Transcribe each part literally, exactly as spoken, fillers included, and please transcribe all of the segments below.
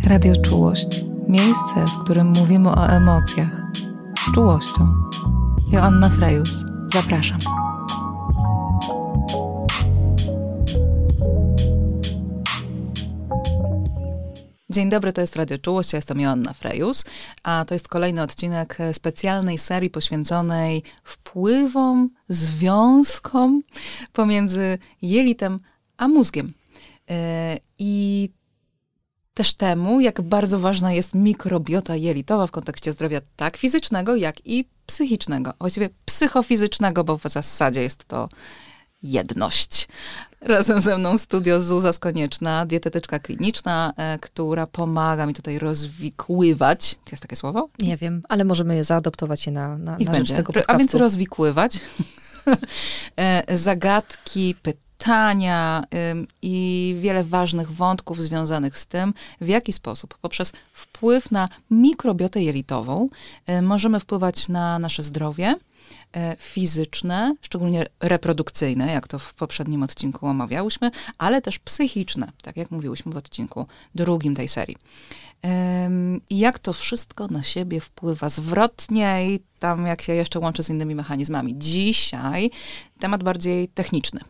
Radio Czułość. Miejsce, w którym mówimy o emocjach. Z czułością. Joanna Frejus. Zapraszam. Dzień dobry, to jest Radio Czułość, ja jestem Joanna Frejus, a to jest kolejny odcinek specjalnej serii poświęconej wpływom, związkom pomiędzy jelitem a mózgiem. I też temu, jak bardzo ważna jest mikrobiota jelitowa w kontekście zdrowia tak fizycznego, jak i psychicznego. Właściwie psychofizycznego, bo w zasadzie jest to jedność. Razem ze mną w studio Zuza Skonieczna, dietetyczka kliniczna, e, która pomaga mi tutaj rozwikływać. Jest takie słowo? Nie wiem, ale możemy je zaadoptować je na, na, na rzecz tego podcastu. A więc rozwikływać e, zagadki, pytania y, i wiele ważnych wątków związanych z tym, w jaki sposób poprzez wpływ na mikrobiotę jelitową y, możemy wpływać na nasze zdrowie fizyczne, szczególnie reprodukcyjne, jak to w poprzednim odcinku omawiałyśmy, ale też psychiczne, tak jak mówiłyśmy w odcinku drugim tej serii. I jak to wszystko na siebie wpływa zwrotnie i tam jak się jeszcze łączy z innymi mechanizmami. Dzisiaj temat bardziej techniczny,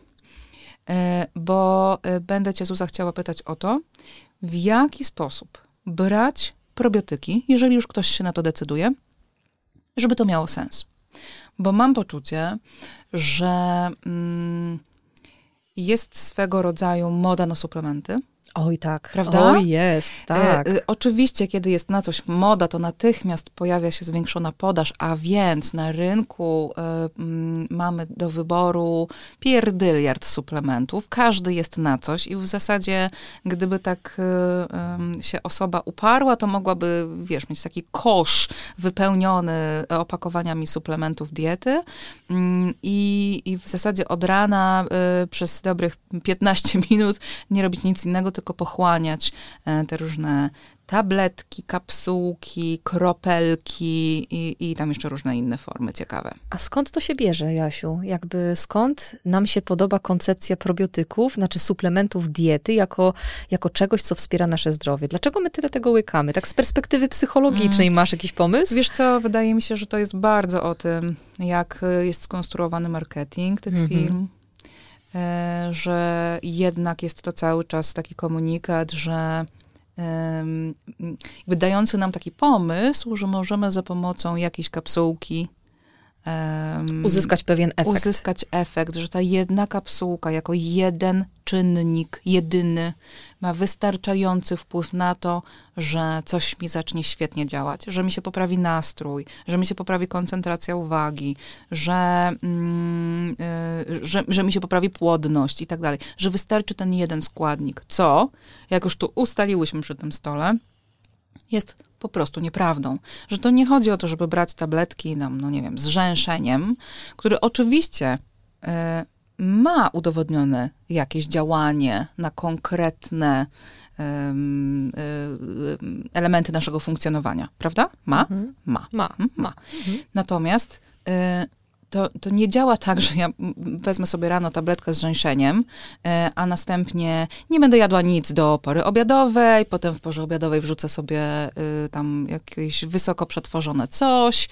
bo będę cię, Zuza, chciała pytać o to, w jaki sposób brać probiotyki, jeżeli już ktoś się na to decyduje, żeby to miało sens. Bo mam poczucie, że mm, jest swego rodzaju moda na suplementy. Oj tak, prawda? Oj jest, tak. E, e, oczywiście, kiedy jest na coś moda, to natychmiast pojawia się zwiększona podaż, a więc na rynku e, m, mamy do wyboru pierdyliard suplementów. Każdy jest na coś i w zasadzie, gdyby tak e, e, się osoba uparła, to mogłaby, wiesz, mieć taki kosz wypełniony opakowaniami suplementów diety mm, i, i w zasadzie od rana e, przez dobrych piętnaście minut nie robić nic innego, tylko pochłaniać te różne tabletki, kapsułki, kropelki i, i tam jeszcze różne inne formy ciekawe. A skąd to się bierze, Jasiu? Jakby skąd nam się podoba koncepcja probiotyków, znaczy suplementów diety, jako, jako czegoś, co wspiera nasze zdrowie? Dlaczego my tyle tego łykamy? Tak z perspektywy psychologicznej mm. masz jakiś pomysł? Wiesz co, wydaje mi się, że to jest bardzo o tym, jak jest skonstruowany marketing tych mm-hmm. firm. Że jednak jest to cały czas taki komunikat, że um, jakby dający nam taki pomysł, że możemy za pomocą jakiejś kapsułki um, uzyskać pewien efekt. Uzyskać efekt, że ta jedna kapsułka jako jeden czynnik, jedyny, ma wystarczający wpływ na to, że coś mi zacznie świetnie działać, że mi się poprawi nastrój, że mi się poprawi koncentracja uwagi, że, mm, y, że, że mi się poprawi płodność i tak dalej, że wystarczy ten jeden składnik, co, jak już tu ustaliłyśmy przy tym stole, jest po prostu nieprawdą. Że to nie chodzi o to, żeby brać tabletki tam, no nie wiem, z rzęszeniem, który oczywiście y, ma udowodnione jakieś działanie na konkretne um, y, elementy naszego funkcjonowania, prawda? Ma? Mhm. Ma. Ma. Mhm. Ma. Mhm. Natomiast y, to, to nie działa tak, że ja wezmę sobie rano tabletkę z rzęszeniem, y, a następnie nie będę jadła nic do pory obiadowej, potem w porze obiadowej wrzucę sobie y, tam jakieś wysoko przetworzone coś, y,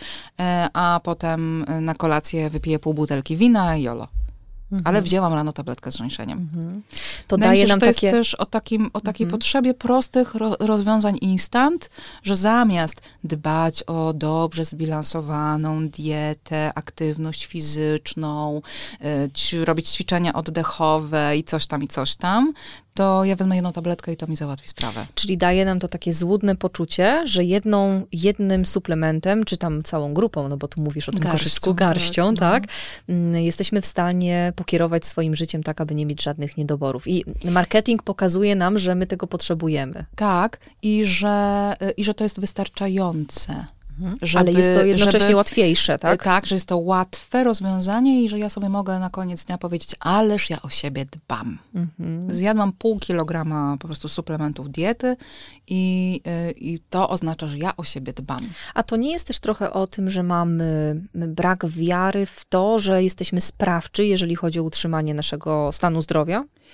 a potem na kolację wypiję pół butelki wina i jolo. Mhm. Ale wzięłam rano tabletkę z rzęszeniem. Mhm. To Wydaje daje mi się, nam że to takie... jest też o, takim, o takiej mhm. potrzebie prostych ro, rozwiązań instant, że zamiast dbać o dobrze zbilansowaną dietę, aktywność fizyczną, y, ć, robić ćwiczenia oddechowe i coś tam, i coś tam, to ja wezmę jedną tabletkę i to mi załatwi sprawę. Czyli daje nam to takie złudne poczucie, że jedną, jednym suplementem, czy tam całą grupą, no bo tu mówisz o tym garścią, koszyczku, garścią, tak, tak, no. jesteśmy w stanie pokierować swoim życiem tak, aby nie mieć żadnych niedoborów. I marketing pokazuje nam, że my tego potrzebujemy. Tak, i że, i że to jest wystarczające. Żeby, ale jest to jednocześnie żeby, łatwiejsze, tak? Tak, że jest to łatwe rozwiązanie i że ja sobie mogę na koniec dnia powiedzieć, ależ ja o siebie dbam. Mhm. Zjadłam pół kilograma po prostu suplementów diety i, i to oznacza, że ja o siebie dbam. A to nie jest też trochę o tym, że mamy brak wiary w to, że jesteśmy sprawczy, jeżeli chodzi o utrzymanie naszego stanu zdrowia?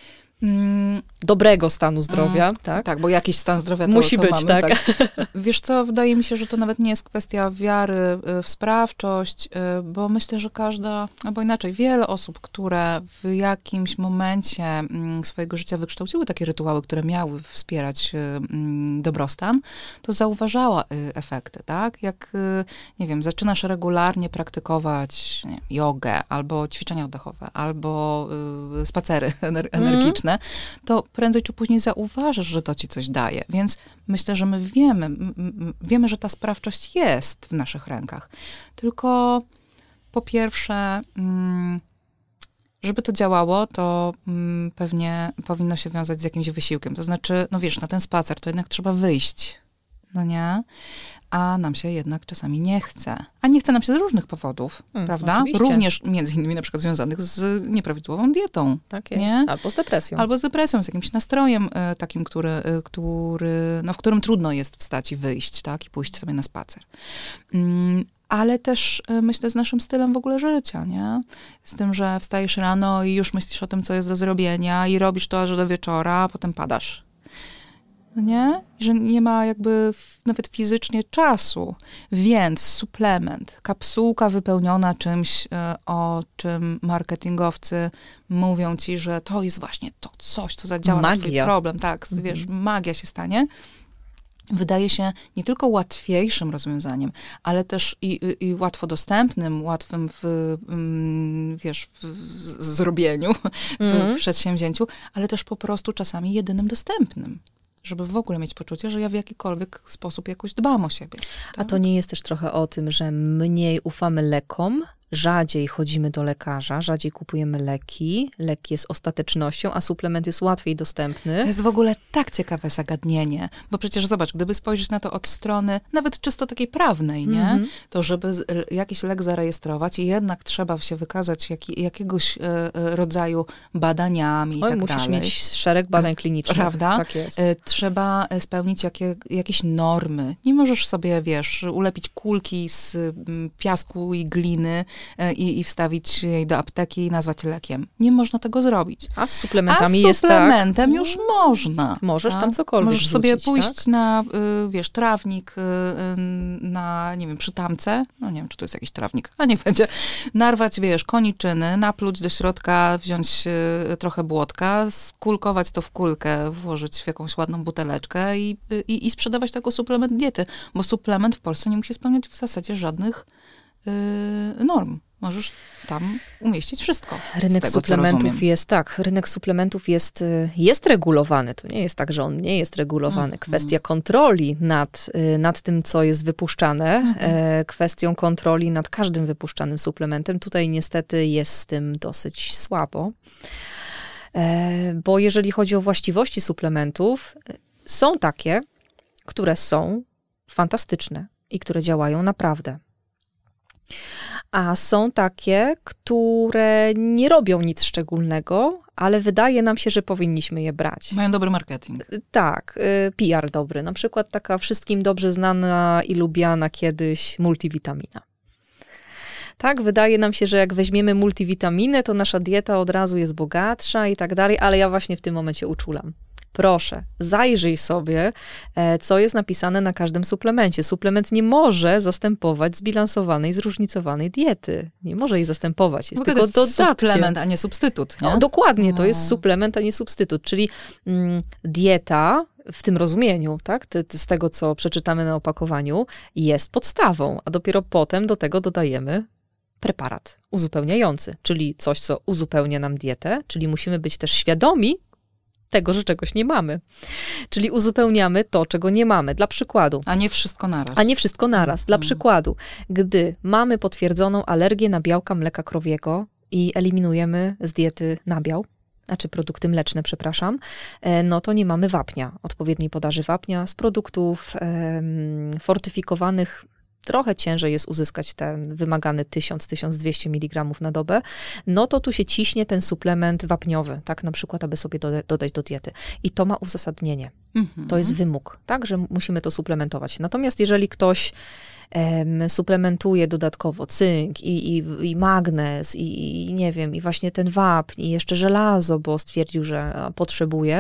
Mm, dobrego stanu zdrowia, mm, tak? Tak, bo jakiś stan zdrowia to, musi to być, mamy, tak. tak. Wiesz co, wydaje mi się, że to nawet nie jest kwestia wiary w sprawczość, bo myślę, że każda, albo inaczej, wiele osób, które w jakimś momencie swojego życia wykształciły takie rytuały, które miały wspierać dobrostan, to zauważała efekty, tak? Jak, nie wiem, zaczynasz regularnie praktykować nie, jogę, albo ćwiczenia oddechowe, albo y, spacery ener- energiczne, mm. to prędzej czy później zauważysz, że to ci coś daje. Więc myślę, że my wiemy, m- m- wiemy, że ta sprawczość jest w naszych rękach. Tylko po pierwsze, mm, żeby to działało, to mm, pewnie powinno się wiązać z jakimś wysiłkiem. To znaczy, no wiesz, na ten spacer to jednak trzeba wyjść, no nie? A nam się jednak czasami nie chce. A nie chce nam się z różnych powodów, hmm, prawda? Oczywiście. Również między innymi na przykład związanych z nieprawidłową dietą. Tak jest. Nie? Albo z depresją. Albo z depresją, z jakimś nastrojem y, takim, który, y, który, no, w którym trudno jest wstać i wyjść, tak? I pójść sobie na spacer. Mm, ale też y, myślę z naszym stylem w ogóle życia, nie? Z tym, że wstajesz rano i już myślisz o tym, co jest do zrobienia i robisz to aż do wieczora, a potem padasz. No nie? Że nie ma jakby w, nawet fizycznie czasu. Więc suplement, kapsułka wypełniona czymś, y, o czym marketingowcy mówią ci, że to jest właśnie to coś, co zadziała magia. na twój problem. Tak, mhm. wiesz, magia się stanie. Wydaje się nie tylko łatwiejszym rozwiązaniem, ale też i, i, i łatwo dostępnym, łatwym w, mm, wiesz, w, w zrobieniu, mm. w przedsięwzięciu, ale też po prostu czasami jedynym dostępnym. Żeby w ogóle mieć poczucie, że ja w jakikolwiek sposób jakoś dbam o siebie. Tak? A to nie jest też trochę o tym, że mniej ufamy lekom, rzadziej chodzimy do lekarza, rzadziej kupujemy leki, lek jest ostatecznością, a suplement jest łatwiej dostępny. To jest w ogóle tak ciekawe zagadnienie, bo przecież zobacz, gdyby spojrzeć na to od strony nawet czysto takiej prawnej, nie? Mm-hmm. To żeby z, jakiś lek zarejestrować i jednak trzeba się wykazać jak, jakiegoś e, rodzaju badaniami i Oj, tak musisz dalej. mieć szereg badań klinicznych. Prawda? Tak jest. E, trzeba spełnić jakie, jakieś normy. Nie możesz sobie, wiesz, ulepić kulki z m, piasku i gliny I, i wstawić jej do apteki i nazwać lekiem. Nie można tego zrobić. A z suplementami A jest tak. z suplementem już można. Możesz tak? tam cokolwiek Możesz wrzucić, sobie pójść tak? na, y, wiesz, trawnik, y, y, na, nie wiem, przy tamce, no nie wiem, czy to jest jakiś trawnik, a niech będzie, narwać, wiesz, koniczyny, napluć do środka, wziąć y, trochę błotka, skulkować to w kulkę, włożyć w jakąś ładną buteleczkę i, i, i sprzedawać jako suplement diety, bo suplement w Polsce nie musi spełniać w zasadzie żadnych norm. Możesz tam umieścić wszystko. Rynek tego, suplementów jest, tak, rynek suplementów jest, jest regulowany. To nie jest tak, że on nie jest regulowany. Mm. Kwestia kontroli nad, nad tym, co jest wypuszczane, mm. e, kwestią kontroli nad każdym wypuszczanym suplementem. Tutaj niestety jest z tym dosyć słabo. E, bo jeżeli chodzi o właściwości suplementów, są takie, które są fantastyczne i które działają naprawdę. A są takie, które nie robią nic szczególnego, ale wydaje nam się, że powinniśmy je brać. Mają dobry marketing. Tak, P R dobry. Na przykład taka wszystkim dobrze znana i lubiana kiedyś multivitamina. Tak, wydaje nam się, że jak weźmiemy multivitaminę, to nasza dieta od razu jest bogatsza i tak dalej, ale ja właśnie w tym momencie uczulam. Proszę, zajrzyj sobie, co jest napisane na każdym suplemencie. Suplement nie może zastępować zbilansowanej, zróżnicowanej diety. Nie może jej zastępować. Jest tylko to jest dodatkiem. suplement, a nie substytut. Nie? No, dokładnie, to no. jest suplement, a nie substytut. Czyli mm, dieta w tym rozumieniu, tak, ty, ty z tego, co przeczytamy na opakowaniu, jest podstawą, a dopiero potem do tego dodajemy preparat uzupełniający, czyli coś, co uzupełnia nam dietę, czyli musimy być też świadomi tego, że czegoś nie mamy. Czyli uzupełniamy to, czego nie mamy. Dla przykładu. A nie wszystko naraz. A nie wszystko naraz. Dla hmm. przykładu, gdy mamy potwierdzoną alergię na białka mleka krowiego i eliminujemy z diety nabiał, znaczy produkty mleczne, przepraszam, no to nie mamy wapnia, odpowiedniej podaży wapnia z produktów um, fortyfikowanych trochę ciężej jest uzyskać ten wymagany tysiąc do tysiąc dwieście miligramów na dobę, no to tu się ciśnie ten suplement wapniowy, tak, na przykład, aby sobie doda- dodać do diety. I to ma uzasadnienie. Mhm. To jest wymóg, tak, że musimy to suplementować. Natomiast jeżeli ktoś em, suplementuje dodatkowo cynk i, i, i magnez i, i nie wiem, i właśnie ten wapń i jeszcze żelazo, bo stwierdził, że potrzebuje,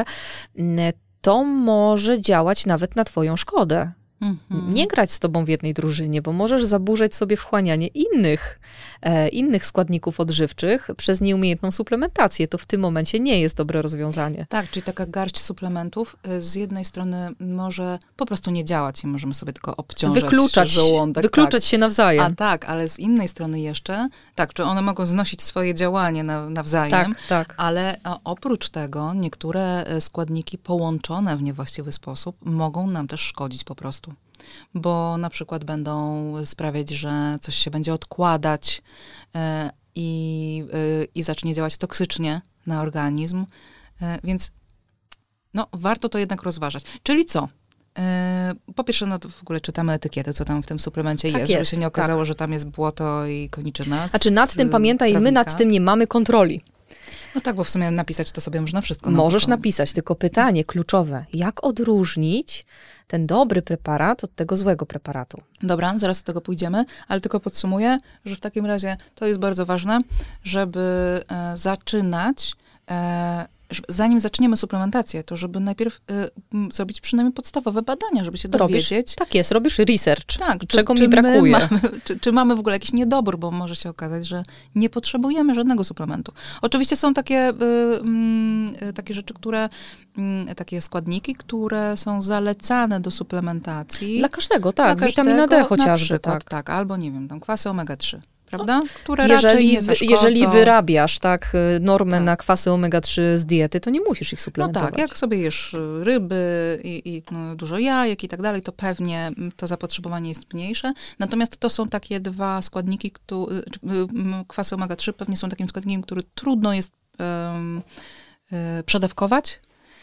to może działać nawet na twoją szkodę. Mhm. Nie grać z tobą w jednej drużynie, bo możesz zaburzać sobie wchłanianie innych, e, innych składników odżywczych przez nieumiejętną suplementację. To w tym momencie nie jest dobre rozwiązanie. Tak, czyli taka garść suplementów z jednej strony może po prostu nie działać i możemy sobie tylko obciążać wykluczać, żołądek. Wykluczać tak. się nawzajem. A tak, ale z innej strony jeszcze, tak, czy one mogą znosić swoje działanie na, nawzajem, tak, tak. ale oprócz tego niektóre składniki połączone w niewłaściwy sposób mogą nam też szkodzić po prostu. Bo na przykład będą sprawiać, że coś się będzie odkładać e, i, e, i zacznie działać toksycznie na organizm. E, więc no, warto to jednak rozważać. Czyli co? E, po pierwsze, no to w ogóle czytamy etykietę, co tam w tym suplemencie tak jest, jest, żeby się nie okazało, tak. że tam jest błoto i koniczyna. Znaczy nad tym, pamiętaj, trawnika. My nad tym nie mamy kontroli. No tak, bo w sumie napisać to sobie można wszystko. Możesz napisać, tylko pytanie kluczowe. Jak odróżnić ten dobry preparat od tego złego preparatu? Dobra, zaraz do tego pójdziemy, ale tylko podsumuję, że w takim razie to jest bardzo ważne, żeby e, zaczynać, e, żeby, zanim zaczniemy suplementację, to żeby najpierw e, m, zrobić przynajmniej podstawowe badania, żeby się dowiedzieć. Robisz, tak jest, robisz research, tak, czy, czego czy mi brakuje. Mamy, czy, czy mamy w ogóle jakiś niedobór, bo może się okazać, że nie potrzebujemy żadnego suplementu. Oczywiście są takie, y, y, takie rzeczy, które, y, takie składniki, które są zalecane do suplementacji. Dla każdego, tak, Dla witamina każdego, D chociażby. Na przykład, tak. tak, albo nie wiem, tam kwasy omega trzy. Prawda? Które jeżeli, raczej nie zaszkodzą. Jeżeli wyrabiasz tak, normę tak. na kwasy omega trzy z diety, to nie musisz ich suplementować. No tak, jak sobie jesz ryby i, i no, dużo jajek i tak dalej, to pewnie to zapotrzebowanie jest mniejsze. Natomiast to są takie dwa składniki, które, kwasy omega trzy pewnie są takim składnikiem, który trudno jest um, y, przedawkować.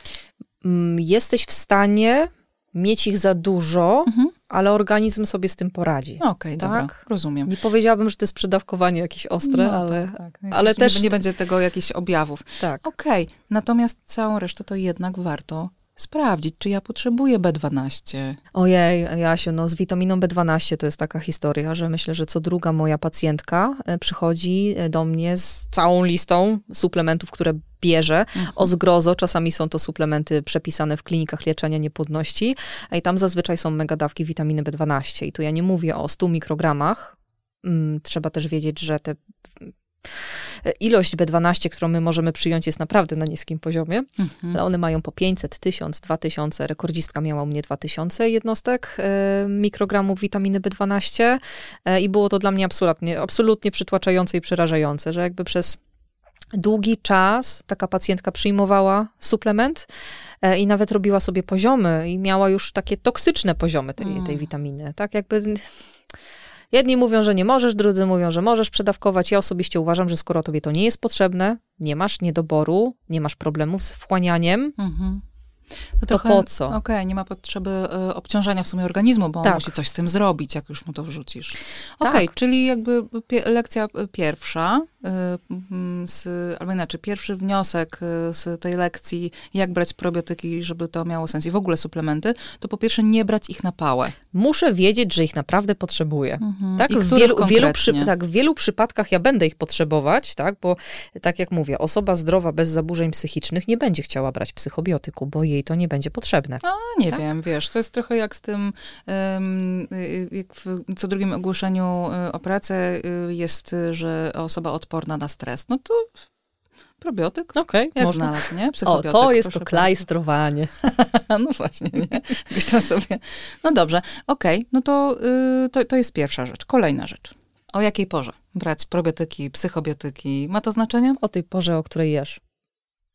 Jesteś w stanie mieć ich za dużo, mhm. ale organizm sobie z tym poradzi. Okej, okay, tak? Dobra, rozumiem. Nie powiedziałabym, że to jest przedawkowanie jakieś ostre, no, ale, tak, tak. ale nie, też... Nie będzie tego jakichś objawów. Tak. Okej, okay. Natomiast całą resztę to jednak warto sprawdzić, czy ja potrzebuję B dwanaście. Ojej, Jasiu, no z witaminą B dwanaście to jest taka historia, że myślę, że co druga moja pacjentka przychodzi do mnie z całą listą suplementów, które bierze. Mhm. O zgrozo, czasami są to suplementy przepisane w klinikach leczenia niepłodności, a i tam zazwyczaj są megadawki witaminy B dwanaście. I tu ja nie mówię o stu mikrogramach. Hmm, trzeba też wiedzieć, że te... Ilość B dwanaście, którą my możemy przyjąć, jest naprawdę na niskim poziomie, mhm. ale one mają po pięćset, tysiąc, dwa tysiące. Rekordzistka miała u mnie dwa tysiące jednostek e, mikrogramów witaminy B dwanaście e, i było to dla mnie absolutnie, absolutnie przytłaczające i przerażające, że jakby przez długi czas taka pacjentka przyjmowała suplement e, i nawet robiła sobie poziomy i miała już takie toksyczne poziomy tej, mm. tej witaminy. Tak jakby... Jedni mówią, że nie możesz, drudzy mówią, że możesz przedawkować. Ja osobiście uważam, że skoro tobie to nie jest potrzebne, nie masz niedoboru, nie masz problemów z wchłanianiem, mhm. no to trochę, po co? Okej, okay, nie ma potrzeby y, obciążenia w sumie organizmu, bo tak. on musi coś z tym zrobić, jak już mu to wrzucisz. Okej, okay, tak. czyli jakby pie, lekcja pierwsza, y, z, albo inaczej, pierwszy wniosek z tej lekcji, jak brać probiotyki, żeby to miało sens i w ogóle suplementy, to po pierwsze nie brać ich na pałę. Muszę wiedzieć, że ich naprawdę potrzebuję. Mhm. Tak, w wielu, wielu przy, tak, w wielu przypadkach ja będę ich potrzebować, tak, bo tak jak mówię, osoba zdrowa bez zaburzeń psychicznych nie będzie chciała brać psychobiotyku, bo jej to nie będzie potrzebne. A, nie tak? wiem, wiesz, to jest trochę jak z tym, um, jak w co drugim ogłoszeniu o pracę jest, że osoba odporna na stres. No to probiotyk? Okej, okay, jak można. znalazł, nie? O, to jest to klajstrowanie. No właśnie, nie? Jakoś tam sobie... No dobrze, okej, okay, no to, yy, to, to jest pierwsza rzecz. Kolejna rzecz. O jakiej porze brać probiotyki, psychobiotyki? Ma to znaczenie? O tej porze, o której jesz.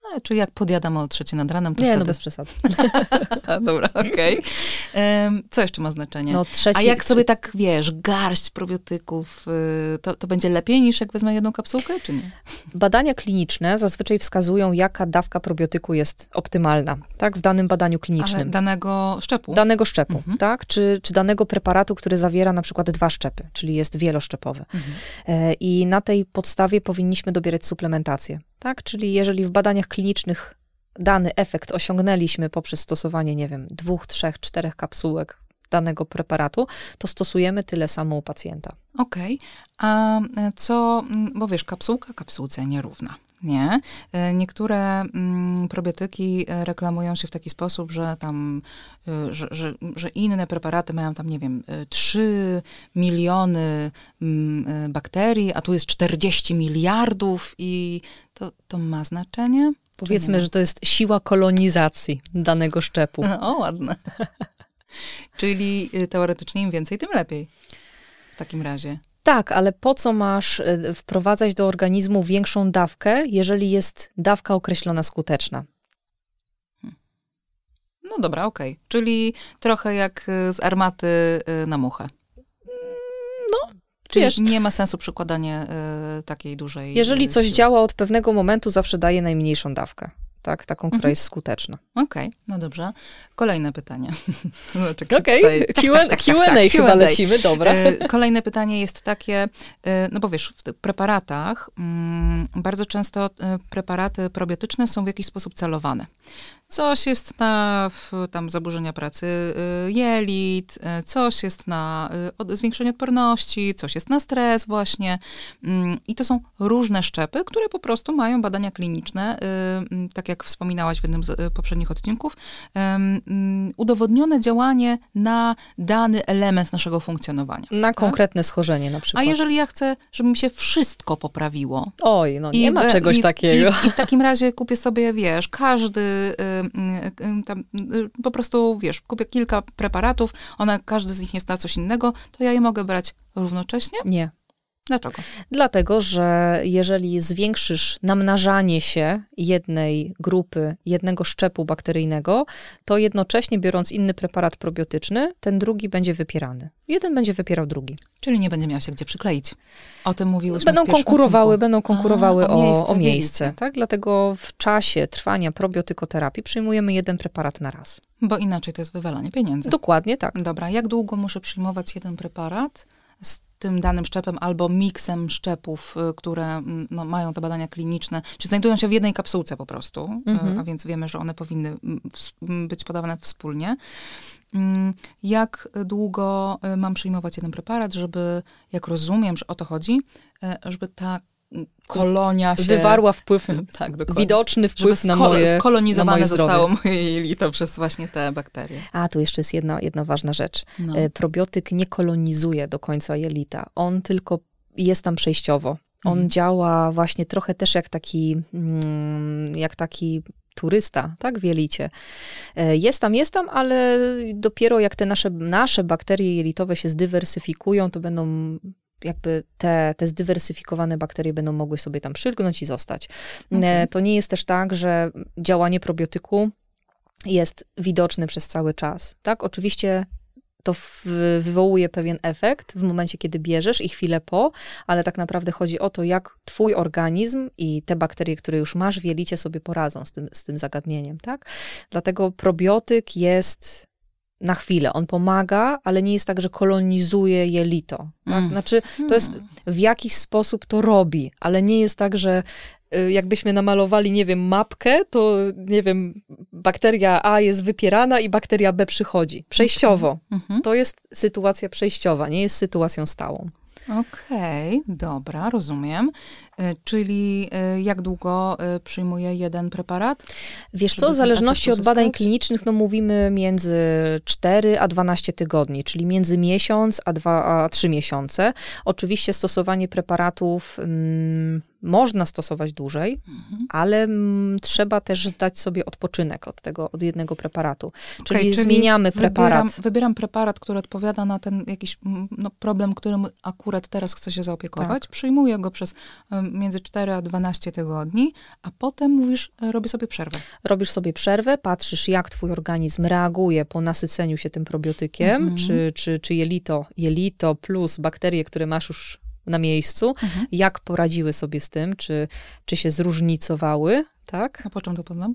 A, czyli jak podjadam o trzeciej nad ranem, to Nie, wtedy... no bez przesady. Dobra, okej. Okay. Co jeszcze ma znaczenie? No, trzeci, A jak sobie trzy... tak, wiesz, garść probiotyków, to, to będzie lepiej niż jak wezmę jedną kapsułkę, czy nie? Badania kliniczne zazwyczaj wskazują, jaka dawka probiotyku jest optymalna, tak, w danym badaniu klinicznym. Ale danego szczepu? Danego szczepu, mhm. tak, czy, czy danego preparatu, który zawiera na przykład dwa szczepy, czyli jest wieloszczepowy. Mhm. E, I na tej podstawie powinniśmy dobierać suplementację, tak, czyli jeżeli w badaniach klinicznych dany efekt osiągnęliśmy poprzez stosowanie, nie wiem, dwóch, trzech, czterech kapsułek danego preparatu, to stosujemy tyle samo u pacjenta. Okej, okay. A co, bo wiesz, kapsułka kapsułce nierówna, nie? Niektóre mm, probiotyki reklamują się w taki sposób, że tam, że, że, że inne preparaty mają tam, nie wiem, trzy miliony mm, bakterii, a tu jest czterdzieści miliardów i to, to ma znaczenie? Powiedzmy, że to jest siła kolonizacji danego szczepu. O, ładne. Czyli teoretycznie im więcej, tym lepiej. W takim razie. Tak, ale po co masz wprowadzać do organizmu większą dawkę, jeżeli jest dawka określona skuteczna? No dobra, okej. Okay. Czyli trochę jak z armaty na muchę. No. Czyli wiesz, nie ma sensu przykładanie y, takiej dużej Jeżeli coś siły. działa od pewnego momentu, zawsze daje najmniejszą dawkę. Tak, taką, która mhm. jest skuteczna. Okej, okay, no dobrze. Kolejne pytanie. Okej, okay. Q and A chyba lecimy, dobra. Kolejne pytanie jest takie, no bo wiesz, w preparatach mm, bardzo często preparaty probiotyczne są w jakiś sposób celowane. Coś jest na tam zaburzenia pracy jelit, coś jest na zwiększenie odporności, coś jest na stres właśnie. I to są różne szczepy, które po prostu mają badania kliniczne, tak jak wspominałaś w jednym z poprzednich odcinków, udowodnione działanie na dany element naszego funkcjonowania. Na tak? konkretne schorzenie na przykład. A jeżeli ja chcę, żeby mi się wszystko poprawiło. Oj, no nie i, ma czegoś i, takiego. I, I w takim razie kupię sobie, wiesz, każdy tam, po prostu, wiesz, kupię kilka preparatów, one, każdy z nich jest na coś innego, to ja je mogę brać równocześnie? Nie. Dlaczego? Dlatego, że jeżeli zwiększysz namnażanie się jednej grupy, jednego szczepu bakteryjnego, to jednocześnie biorąc inny preparat probiotyczny, ten drugi będzie wypierany. Jeden będzie wypierał drugi. Czyli nie będzie miał się gdzie przykleić. O tym mówiłyśmy Będą w pierwszym konkurowały, odcinku. będą konkurowały A, o miejsce. O, o miejsce tak? Dlatego w czasie trwania probiotykoterapii przyjmujemy jeden preparat na raz. Bo inaczej to jest wywalanie pieniędzy. Dokładnie tak. Dobra, jak długo muszę przyjmować jeden preparat z tym danym szczepem albo miksem szczepów, które no, mają te badania kliniczne, czy znajdują się w jednej kapsułce po prostu, mhm. a więc wiemy, że one powinny być podawane wspólnie. Jak długo mam przyjmować jeden preparat, żeby, jak rozumiem, że o to chodzi, żeby ta kolonia się... Wywarła wpływ, tak, widoczny wpływ żeby na moje skolonizowane na moje zostało moje jelito przez właśnie te bakterie. A, tu jeszcze jest jedna, jedna ważna rzecz. No. Probiotyk nie kolonizuje do końca jelita. On tylko jest tam przejściowo. On mhm. działa właśnie trochę też jak taki, jak taki turysta, tak, w jelicie. Jest tam, jest tam, ale dopiero jak te nasze, nasze bakterie jelitowe się zdywersyfikują, to będą jakby te, te zdywersyfikowane bakterie będą mogły sobie tam przylgnąć i zostać. Okay. To nie jest też tak, że działanie probiotyku jest widoczne przez cały czas. Tak, oczywiście to w, wywołuje pewien efekt w momencie, kiedy bierzesz i chwilę po, ale tak naprawdę chodzi o to, jak twój organizm i te bakterie, które już masz w jelicie, sobie poradzą z tym, z tym zagadnieniem, tak? Dlatego probiotyk jest na chwilę. On pomaga, ale nie jest tak, że kolonizuje jelito. Tak? Mm. Znaczy, to jest w jakiś sposób to robi, ale nie jest tak, że jakbyśmy namalowali, nie wiem, mapkę, to, nie wiem, bakteria A jest wypierana i bakteria B przychodzi. Przejściowo. Mm-hmm. To jest sytuacja przejściowa, nie jest sytuacją stałą. Okej, okay, dobra, rozumiem. Czyli jak długo przyjmuje jeden preparat? Wiesz co, w zależności od badań klinicznych, no mówimy między cztery a dwanaście tygodni, czyli między miesiąc a dwa a trzy miesiące. Oczywiście stosowanie preparatów mm, można stosować dłużej, mhm. ale mm, trzeba też dać sobie odpoczynek od tego, od jednego preparatu. Czyli, okay, czyli zmieniamy preparat. Wybieram, wybieram preparat, który odpowiada na ten jakiś no, problem, którym akurat teraz chcę się zaopiekować. Tak. Przyjmuję go przez między cztery a dwanaście tygodni, a potem mówisz, y, robię sobie przerwę. Robisz sobie przerwę, patrzysz, jak twój organizm reaguje po nasyceniu się tym probiotykiem, mhm. czy, czy, czy jelito, jelito plus bakterie, które masz już na miejscu, mhm. jak poradziły sobie z tym, czy, czy się zróżnicowały, tak? A po czym to poznam?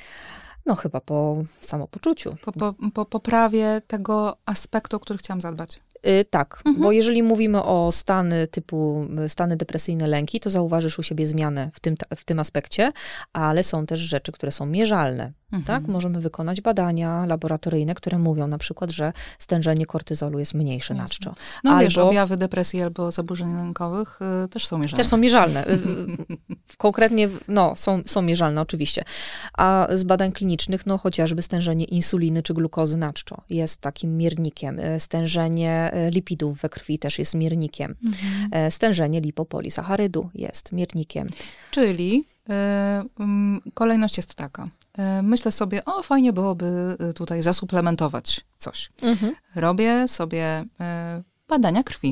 No chyba po samopoczuciu. Po, po, po poprawie tego aspektu, o który chciałam zadbać. Yy, tak, mhm. bo jeżeli mówimy o stany typu, stany depresyjne, lęki, to zauważysz u siebie zmianę w tym, w tym aspekcie, ale są też rzeczy, które są mierzalne. Mhm. Tak? Możemy wykonać badania laboratoryjne, które mówią na przykład, że stężenie kortyzolu jest mniejsze na czczo. No albo, wiesz, objawy depresji albo zaburzeń lękowych y, też są mierzalne. Też są mierzalne. Konkretnie, no, są, są mierzalne oczywiście. A z badań klinicznych, no chociażby stężenie insuliny czy glukozy na czczo jest takim miernikiem. Stężenie lipidów we krwi też jest miernikiem. Mhm. Stężenie lipopolisacharydu jest miernikiem. Czyli y, y, kolejność jest taka. Myślę sobie, o fajnie byłoby tutaj zasuplementować coś. Mhm. Robię sobie badania krwi.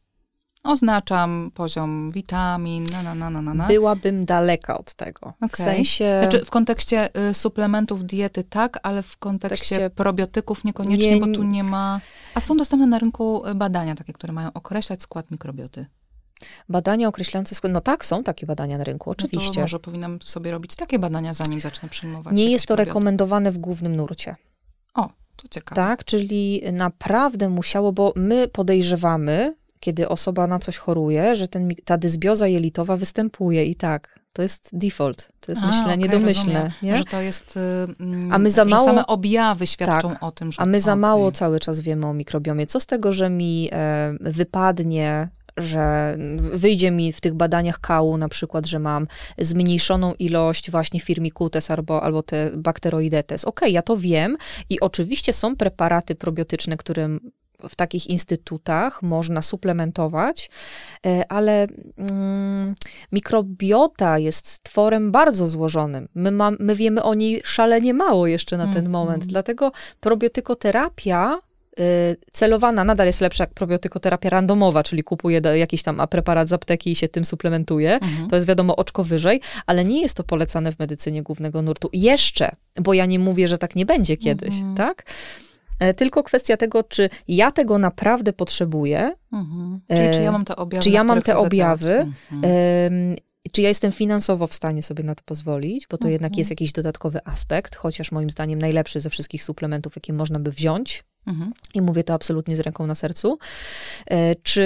Oznaczam poziom witamin, na, na, na, na, na. Byłabym daleka od tego. Okay. W sensie... Znaczy w kontekście suplementów diety tak, ale w kontekście tekście... probiotyków niekoniecznie, nie... bo tu nie ma... A są dostępne na rynku badania takie, które mają określać skład mikrobioty. Badania określające skład, no tak, są takie badania na rynku, oczywiście. No to może powinnam sobie robić takie badania, zanim zacznę przyjmować. Nie jest to probioty. rekomendowane w głównym nurcie. O, to ciekawe. Tak, czyli naprawdę musiało, bo my podejrzewamy, kiedy osoba na coś choruje, że ten, ta dysbioza jelitowa występuje i tak. To jest default, to jest a, myślenie okay, domyślne. Nie? Że to jest, mm, a my za mało, same objawy świadczą tak, o tym, że... A my za okay. mało cały czas wiemy o mikrobiomie. Co z tego, że mi e, wypadnie, że wyjdzie mi w tych badaniach kału na przykład, że mam zmniejszoną ilość właśnie firmicutes albo, albo te bakteroidetes. Okej, okay, ja to wiem i oczywiście są preparaty probiotyczne, które w takich instytutach można suplementować, ale mm, mikrobiota jest tworem bardzo złożonym. My, mam, my wiemy o niej szalenie mało jeszcze na ten mm, moment, mm. dlatego probiotykoterapia celowana nadal jest lepsza jak probiotykoterapia randomowa, czyli kupuje jakiś tam preparat z apteki i się tym suplementuje. Mhm. To jest wiadomo oczko wyżej, ale nie jest to polecane w medycynie głównego nurtu. Jeszcze, bo ja nie mówię, że tak nie będzie kiedyś, mhm. tak? Tylko kwestia tego, czy ja tego naprawdę potrzebuję. Mhm. Czyli czy ja mam te objawy, czy ja mam te objawy, mhm. czy ja jestem finansowo w stanie sobie na to pozwolić, bo to mhm. jednak jest jakiś dodatkowy aspekt, chociaż moim zdaniem najlepszy ze wszystkich suplementów, jakie można by wziąć. Mhm. I mówię to absolutnie z ręką na sercu. Czy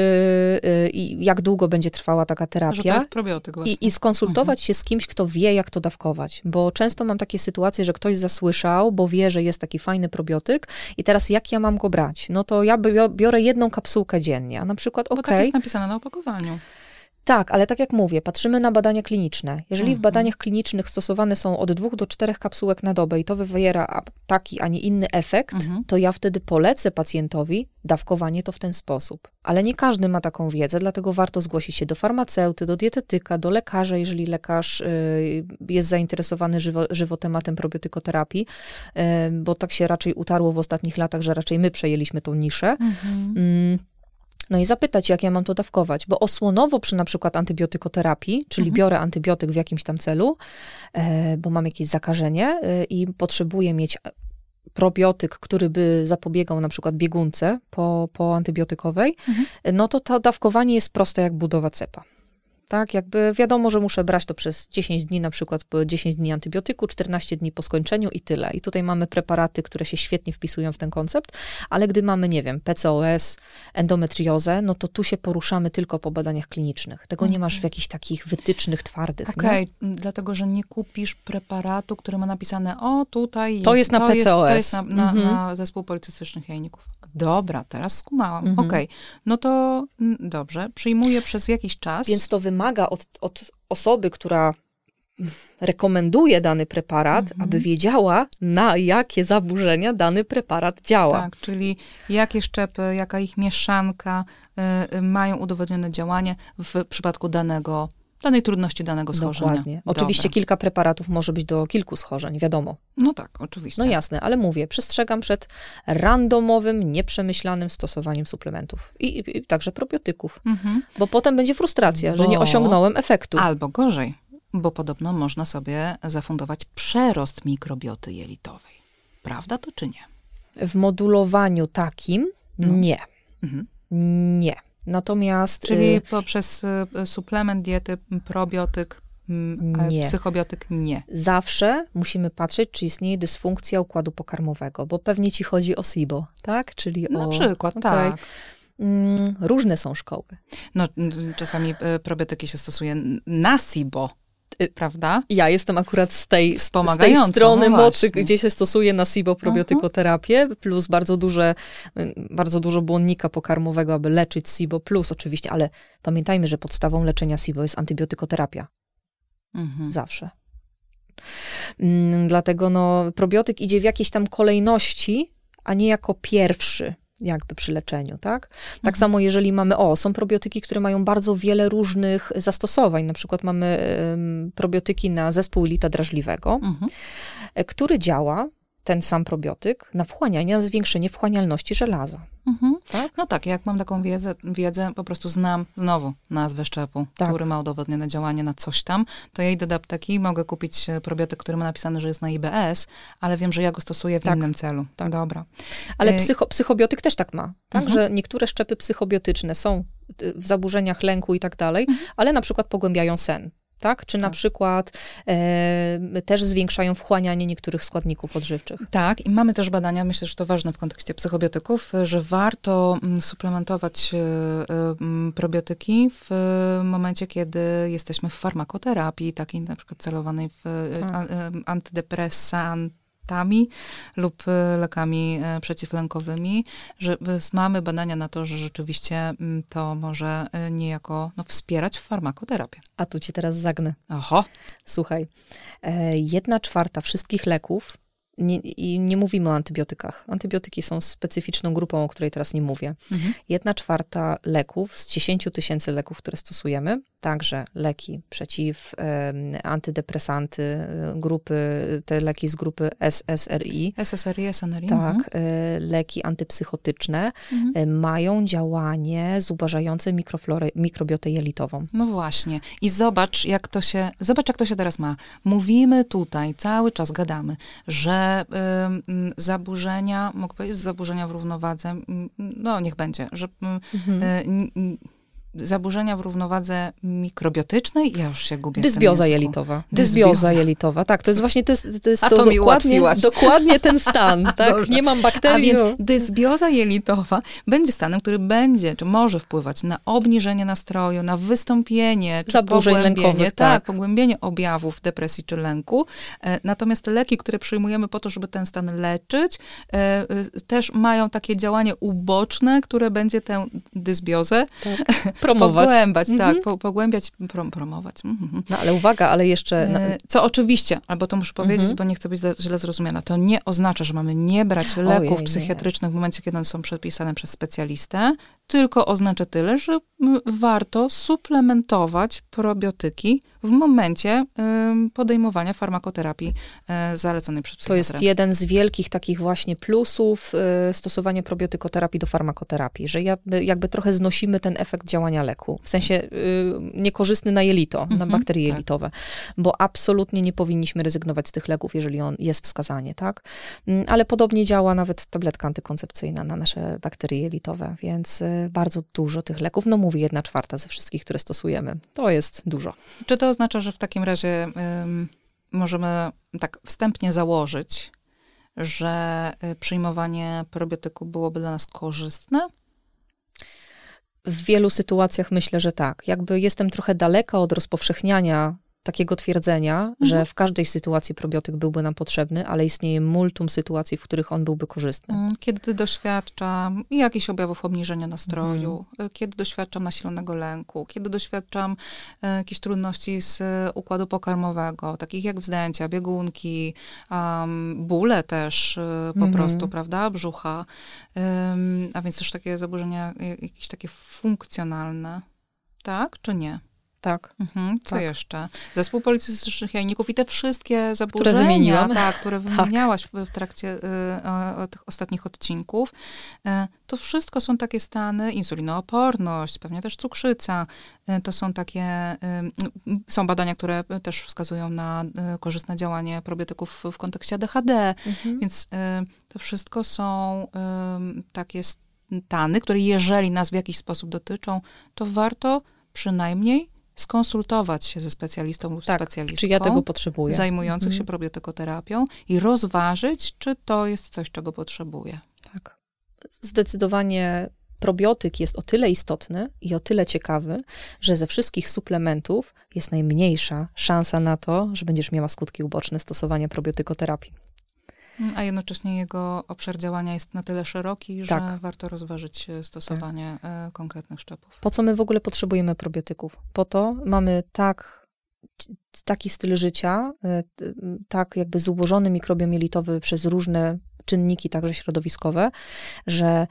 i jak długo będzie trwała taka terapia? Że to jest probiotyk właśnie. I, i skonsultować mhm. się z kimś, kto wie, jak to dawkować. Bo często mam takie sytuacje, że ktoś zasłyszał, bo wie, że jest taki fajny probiotyk i teraz jak ja mam go brać? No to ja biorę jedną kapsułkę dziennie, a na przykład okej. Bo tak jest napisane na opakowaniu. Tak, ale tak jak mówię, patrzymy na badania kliniczne. Jeżeli mhm. w badaniach klinicznych stosowane są od dwóch do czterech kapsułek na dobę i to wywiera taki, a nie inny efekt, mhm. to ja wtedy polecę pacjentowi dawkowanie to w ten sposób. Ale nie każdy ma taką wiedzę, dlatego warto zgłosić się do farmaceuty, do dietetyka, do lekarza, jeżeli lekarz y, jest zainteresowany żywo, żywo tematem probiotykoterapii, y, bo tak się raczej utarło w ostatnich latach, że raczej my przejęliśmy tą niszę. Mhm. Y, No i zapytać, jak ja mam to dawkować, bo osłonowo przy na przykład antybiotykoterapii, czyli mhm. biorę antybiotyk w jakimś tam celu, e, bo mam jakieś zakażenie e, i potrzebuję mieć probiotyk, który by zapobiegał na przykład biegunce po, po antybiotykowej, mhm. no to to dawkowanie jest proste jak budowa cepa. Tak, jakby wiadomo, że muszę brać to przez dziesięć dni, na przykład dziesięć dni antybiotyku, czternaście dni po skończeniu i tyle. I tutaj mamy preparaty, które się świetnie wpisują w ten koncept, ale gdy mamy, nie wiem, P C O S, endometriozę, no to tu się poruszamy tylko po badaniach klinicznych. Tego okay. nie masz w jakichś takich wytycznych twardych. Okej, okay. Dlatego, że nie kupisz preparatu, który ma napisane, o tutaj jest, to jest na to P C O S. Jest, to jest na, na, mm-hmm. na zespół policystycznych jajników. Dobra, teraz skumałam. Mm-hmm. Okej, okay. No to m, dobrze, przyjmuję przez jakiś czas. Więc to wymaga od, od osoby, która rekomenduje dany preparat, mm-hmm. aby wiedziała, na jakie zaburzenia dany preparat działa. Tak, czyli jakie szczepy, jaka ich mieszanka y, y, mają udowodnione działanie w przypadku danego danej trudności, danego schorzenia. Dokładnie. Oczywiście Dobra. kilka preparatów może być do kilku schorzeń, wiadomo. No tak, oczywiście. No jasne, ale mówię, przestrzegam przed randomowym, nieprzemyślanym stosowaniem suplementów. I, i, i także probiotyków. Mhm. Bo potem będzie frustracja, Bo- że nie osiągnąłem efektu. Albo gorzej, bo podobno można sobie zafundować przerost mikrobioty jelitowej. Prawda to czy nie? W modulowaniu takim nie. Mhm. Nie. Natomiast... Czyli y, poprzez y, suplement diety, probiotyk, mm, ale Nie. psychobiotyk nie. zawsze musimy patrzeć, czy istnieje dysfunkcja układu pokarmowego, bo pewnie ci chodzi o SIBO, tak? Czyli Na o... przykład, okej. tak. Mm, różne są szkoły. No, n- czasami y, probiotyki się stosuje na SIBO, y, prawda? Ja jestem akurat z tej, z tej Wspomagająco, strony no mocy, właśnie. gdzie się stosuje na SIBO probiotykoterapię, plus bardzo, duże, bardzo dużo błonnika pokarmowego, aby leczyć SIBO, plus oczywiście, ale pamiętajmy, że podstawą leczenia SIBO jest antybiotykoterapia. Mhm. Zawsze. Mm, Dlatego no, probiotyk idzie w jakiejś tam kolejności, a nie jako pierwszy jakby przy leczeniu, tak? Tak Mhm. samo jeżeli mamy, o, są probiotyki, które mają bardzo wiele różnych zastosowań. Na przykład mamy em, probiotyki na zespół jelita drażliwego, Mhm. e, który działa, ten sam probiotyk, na wchłanianie, na zwiększenie wchłanialności żelaza. Mhm. Tak? No tak, jak mam taką wiedzę, wiedzę, po prostu znam znowu nazwę szczepu, Tak. który ma udowodnione działanie na coś tam, to ja idę do apteki, mogę kupić e, probiotyk, który ma napisane, że jest na I B S, ale wiem, że ja go stosuję w Tak. innym celu. Tak. Dobra. Ale E, psycho, psychobiotyk też tak ma, tak? Mhm. Że niektóre szczepy psychobiotyczne są y, w zaburzeniach lęku i tak dalej, ale na przykład pogłębiają sen. Tak? Czy na Tak. przykład e, też zwiększają wchłanianie niektórych składników odżywczych. Tak, i mamy też badania, myślę, że to ważne w kontekście psychobiotyków, że warto mm, suplementować e, e, mm, probiotyki w e, momencie, kiedy jesteśmy w farmakoterapii, takiej na przykład celowanej w e, Tak. a, e, antydepresantami lub e, lekami e, przeciwlękowymi, że e, mamy badania na to, że rzeczywiście mm, to może e, niejako no, wspierać farmakoterapię. A tu ci teraz zagnę. Oho, Słuchaj, e, jedna czwarta wszystkich leków, nie, i nie mówimy o antybiotykach. Antybiotyki są specyficzną grupą, o której teraz nie mówię. mhm. Jedna czwarta leków z dziesięciu tysięcy leków, które stosujemy, także leki przeciw, em, antydepresanty, e, grupy, te leki z grupy S S R I, S S R I, S N R I. tak, mhm. e, leki antypsychotyczne, Mhm. e, mają działanie zubażające mikroflorę, mikrobiotę jelitową. No właśnie. I zobacz, jak to się, zobacz, jak to się teraz ma. Mówimy tutaj, cały czas gadamy, że ym, zaburzenia, mogę powiedzieć, zaburzenia w równowadze, ym, no niech będzie, że ym, Mhm. y, n- n- zaburzenia w równowadze mikrobiotycznej, ja już się gubię w tym Dysbioza języku. jelitowa. Dysbioza. Dysbioza jelitowa, tak. To jest właśnie, to jest, to jest A to to mi dokładnie, ułatwiłaś. dokładnie ten stan, tak? Dobrze. Nie mam A bakterii. więc no. dysbioza jelitowa będzie stanem, który będzie, czy może wpływać na obniżenie nastroju, na wystąpienie, czy Zaburzeń pogłębienie, lękowych, tak, tak. pogłębienie objawów depresji czy lęku. E, Natomiast te leki, które przyjmujemy po to, żeby ten stan leczyć, e, e, też mają takie działanie uboczne, które będzie tę dysbiozę Tak. Promować. pogłębiać, Mhm. tak, po, pogłębiać, prom, promować. Mhm. No ale uwaga, ale jeszcze... no, E, Co oczywiście, albo to muszę powiedzieć, Mhm. bo nie chcę być źle- źle zrozumiana, to nie oznacza, że mamy nie brać leków nie. psychiatrycznych w momencie, kiedy one są przepisane przez specjalistę, tylko oznacza tyle, że mm, warto suplementować probiotyki w momencie ym, podejmowania farmakoterapii y, zaleconej przez To psychiatrę. jest jeden z wielkich takich właśnie plusów y, stosowania probiotykoterapii do farmakoterapii, że jakby, jakby trochę znosimy ten efekt działania leku. W sensie y, niekorzystny na jelito, na Mhm, bakterie tak. jelitowe, bo absolutnie nie powinniśmy rezygnować z tych leków, jeżeli on jest wskazanie, tak? Mm, Ale podobnie działa nawet tabletka antykoncepcyjna na nasze bakterie jelitowe, więc y, bardzo dużo tych leków, no mówię, jedna czwarta ze wszystkich, które stosujemy. To jest dużo. Czy to oznacza, że w takim razie ym, możemy tak wstępnie założyć, że y, przyjmowanie probiotyku byłoby dla nas korzystne? W wielu sytuacjach myślę, że tak. Jakby jestem trochę daleka od rozpowszechniania takiego twierdzenia, Mhm. że w każdej sytuacji probiotyk byłby nam potrzebny, ale istnieje multum sytuacji, w których on byłby korzystny. Mm, Kiedy doświadczam jakichś objawów obniżenia nastroju, Mhm. y, kiedy doświadczam nasilonego lęku, kiedy doświadczam y, jakichś trudności z y, układu pokarmowego, takich jak wzdęcia, biegunki, um, bóle też y, po Mhm. prostu, prawda, brzucha, Ym, a więc też takie zaburzenia y, jakieś takie funkcjonalne, tak czy nie? Tak. Mhm. Co tak. jeszcze? Zespół policystycznych jajników i te wszystkie zaburzenia, które wymieniłam. Tak, które wymieniałaś w, w trakcie y, o, o tych ostatnich odcinków. Y, to wszystko są takie stany, insulinooporność, pewnie też cukrzyca. Y, to są takie, y, są badania, które też wskazują na y, korzystne działanie probiotyków w, w kontekście A D H D. Mhm. Więc y, to wszystko są y, takie stany, które jeżeli nas w jakiś sposób dotyczą, to warto przynajmniej skonsultować się ze specjalistą lub tak, specjalistką, czy ja tego potrzebuję. zajmujących mhm. się probiotykoterapią i rozważyć, czy to jest coś, czego potrzebuję. Tak. Zdecydowanie probiotyk jest o tyle istotny i o tyle ciekawy, że ze wszystkich suplementów jest najmniejsza szansa na to, że będziesz miała skutki uboczne stosowania probiotykoterapii. A jednocześnie jego obszar działania jest na tyle szeroki, że tak. warto rozważyć stosowanie tak. konkretnych szczepów. Po co my w ogóle potrzebujemy probiotyków? Po to mamy tak, taki styl życia, tak jakby zubożony mikrobiom jelitowy przez różne czynniki, także środowiskowe, że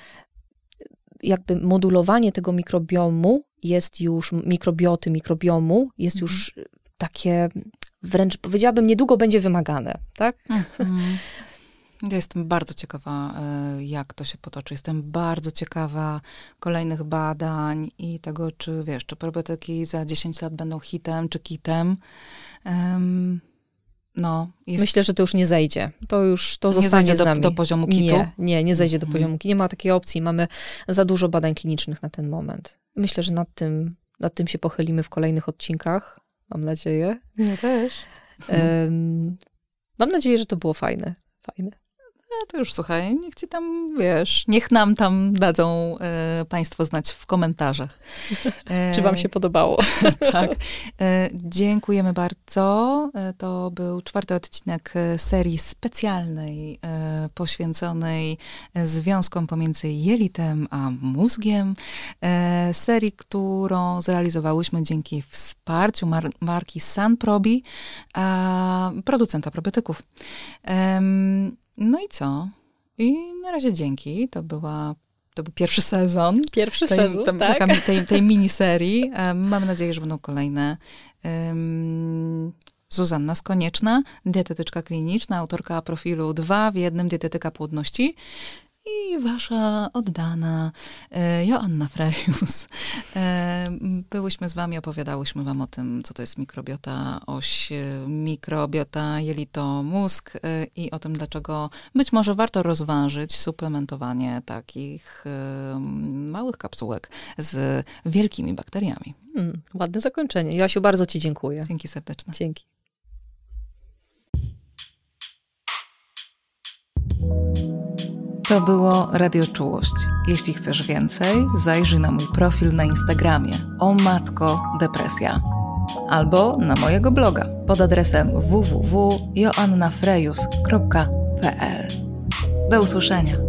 jakby modulowanie tego mikrobiomu jest już, mikrobioty, mikrobiomu jest mhm. już takie, wręcz powiedziałabym, niedługo będzie wymagane, tak? Mhm. Ja jestem bardzo ciekawa, jak to się potoczy. Jestem bardzo ciekawa kolejnych badań i tego, czy wiesz, czy probiotyki za dziesięć lat będą hitem, czy kitem. Um, no, jest... Myślę, że to już nie zejdzie. To już, to nie zostanie zejdzie z nami. Do, do poziomu kitu? Nie, nie, nie zejdzie hmm. do poziomu kitu. Nie ma takiej opcji. Mamy za dużo badań klinicznych na ten moment. Myślę, że nad tym, nad tym się pochylimy w kolejnych odcinkach. Mam nadzieję. Ja też. Um, mam nadzieję, że to było fajne. Fajne. No to już słuchaj, niech ci tam, wiesz, niech nam tam dadzą e, państwo znać w komentarzach. E, Czy wam się podobało? tak. E, dziękujemy bardzo. E, to był czwarty odcinek serii specjalnej e, poświęconej związkom pomiędzy jelitem a mózgiem. E, serii, którą zrealizowałyśmy dzięki wsparciu mar- marki Sunprobi, a producenta probiotyków. E, No i co? I na razie dzięki. To była, to był pierwszy sezon. Pierwszy tej, sezon, tam, tak. Taka, tej, tej miniserii. Mam nadzieję, że będą kolejne. Um, Zuzanna Skonieczna, dietetyczka kliniczna, autorka profilu dwa w jednym, dietetyka płodności. I wasza oddana e, Joanna Frejus. E, byłyśmy z wami, opowiadałyśmy wam o tym, co to jest mikrobiota, oś e, mikrobiota, jelito, mózg e, i o tym, dlaczego być może warto rozważyć suplementowanie takich e, małych kapsułek z wielkimi bakteriami. Hmm, ładne zakończenie. Joasiu, bardzo ci dziękuję. Dzięki serdeczne. Dzięki. To było Radio Czułość. Jeśli chcesz więcej, zajrzyj na mój profil na Instagramie O Matko Depresja albo na mojego bloga pod adresem w w w kropka joanna frejus kropka p l. Do usłyszenia.